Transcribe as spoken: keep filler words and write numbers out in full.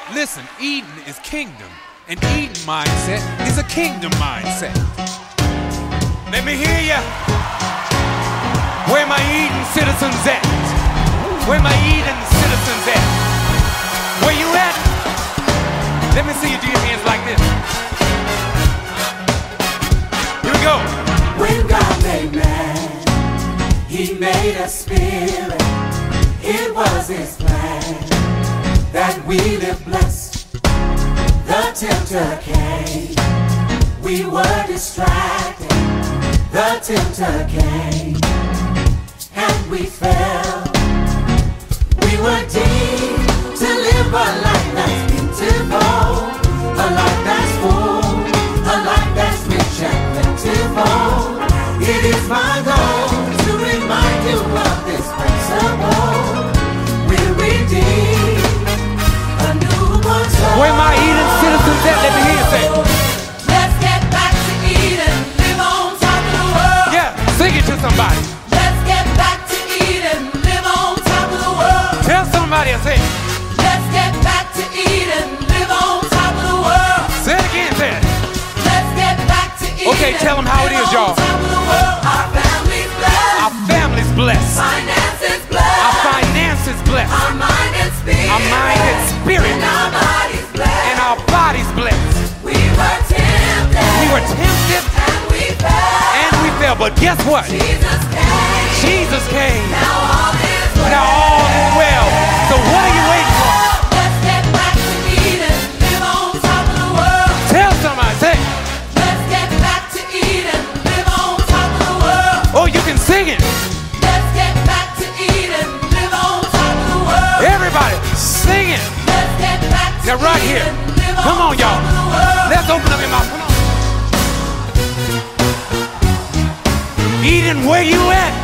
Listen, Eden is kingdom, and Eden mindset is a kingdom mindset. Let me hear ya. Where my Eden citizens at? Where my Eden citizens at? Where you at? Let me see you do your hands like this. Here we go. When God made man, He made a spirit. It was His plan that we live blessed. The tempter came. We were distracted. The tempter came. And we fell. We were deemed to live a life that's beautiful, a life that's full, a life that's rich and plentiful. It is my goal to remind you of this principle. We're redeemed, a newborn soul. Where my Eden citizens at? Let me hear you say. Let's get back to Eden, live on top of the world. Yeah, sing it to somebody. Let's get back to Eden, live on top of the world. Tell somebody I say. Let's get back to Eden, live on top of the world. Say it again, say it. Let's get back to Eden. Okay, tell them how it is, y'all. Our family's blessed. Our family's blessed. Finances blessed. Our finances blessed. Our mind and spirit. Our mind and spirit. And our bodies blessed. And our bodies blessed. We were tempted. We were tempted. And we fell. And we fell. But guess what? Jesus came. Jesus came. Now all is well. Now all is well. So what are you waiting for? Let's get back to Eden. Live on top of the world. Tell somebody, say. Let's get back to Eden. Live on top of the world. Oh, you can sing it. Let's get back to Eden. Live on top of the world. Everybody, sing it. Let's get back to Now right here. Eden. Live Come on, y'all. top of the world. Let's open up your mouth. Come on. Eden, where you at?